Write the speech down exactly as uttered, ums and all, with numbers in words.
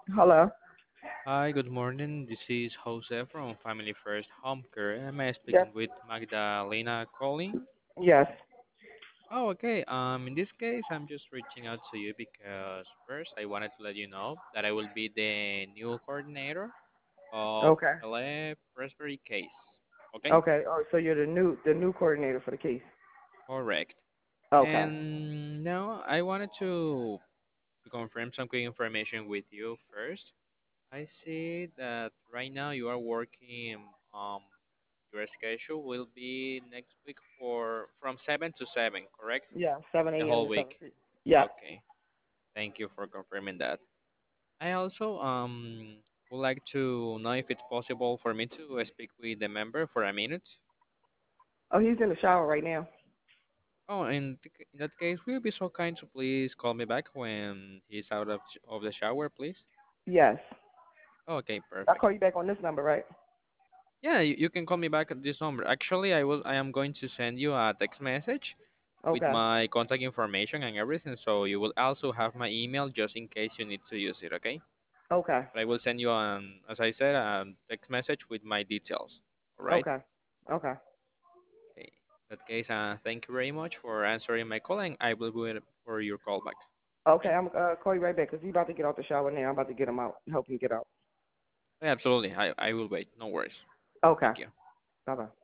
Hello. Hi, good morning. This is Jose from Family First Home Care. Am I Yes. speaking with Magdalena calling? Yes. Oh, okay. Um, in this case, I'm just reaching out to you because first I wanted to let you know that I will be the new coordinator of Okay. L A Presbytery case. Okay? Okay. Oh, so you're the new the new coordinator for the case. Correct. Okay. And now I wanted to to confirm some quick information with you first. I see that right now you are working. Um, your schedule will be next week for from seven to seven, correct? Yeah. Seven The a m whole to seven week. p. Yeah. Okay. Thank you for confirming that. I also um would like to know if it's possible for me to speak with the member for a minute. Oh, he's in the shower right now. Oh, in, th- in that case, will you be so kind to please call me back when he's out of sh- of the shower, please? Yes. Okay, I'll perfect. call you back on this number, right? Yeah, you, you can call me back at this number. Actually, I will I am going to send you a text message with Okay. my contact information and everything, so you will also have my email just in case you need to use it, okay? Okay. But I will send you an, as I said, a text message with my details. All right? Okay. Okay. Okay. In that case, uh, thank you very much for answering my call, and I will wait for your call back. Okay. Okay? I'm uh call you right back because he's about to get out the shower now. I'm about to get him out, help him get out. Yeah, absolutely. I I will wait. No worries. Okay. Thank you. Bye bye.